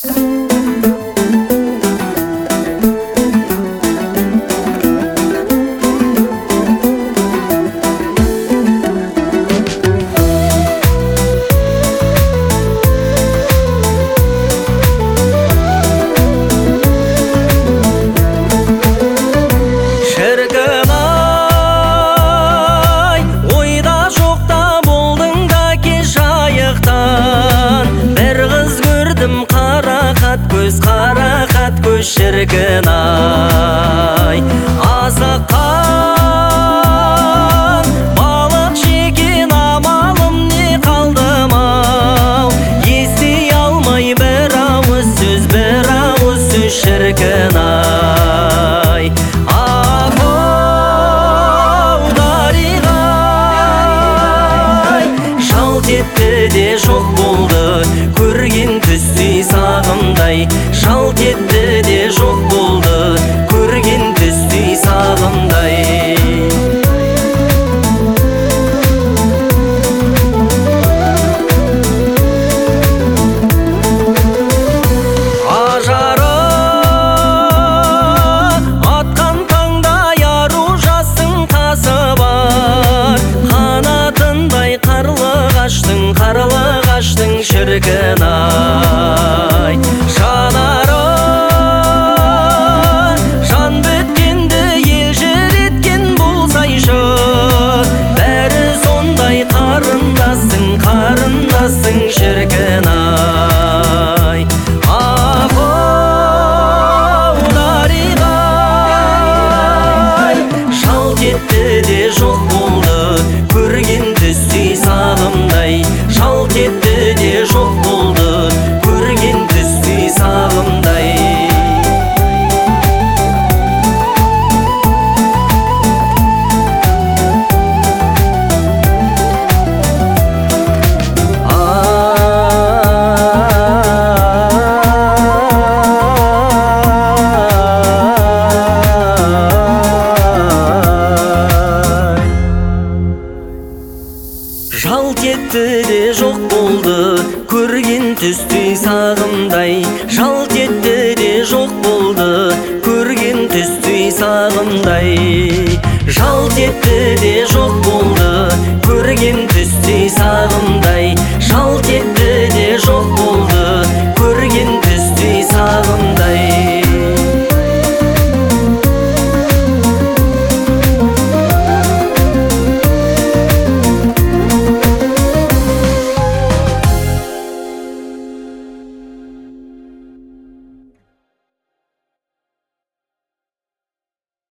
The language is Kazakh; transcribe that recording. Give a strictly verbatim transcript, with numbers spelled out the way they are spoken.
Şirkin ay azıqan balık çekin amalım ne kaldım al esti almay bir avuz söz bir avuz söz şirkin ay ahov darigay şalt etti de çok buldu көрген түстей сағымдай шалт етті де жоқ болды көрген түстей сағымдай ажары атқан таңдай ару жастың тасы бар қанатындай қарлығаштың қарлығаштың шіркін ай жанары жан біткенді елжір еткен болсайшы бәрі сондай қарындасың қарындасың шіркін ай ахоу даригай шалт етті де жоқ болды көрген түстей сағымдай шалт етті де жоқ болды көрген түстей сағымдай жалт етті де жоқ болды көрген түстей сағымдай жалт етті де жоқ болды көрген түстей сағымдай жалт етті де жоқ болды көрген түстей сағымдай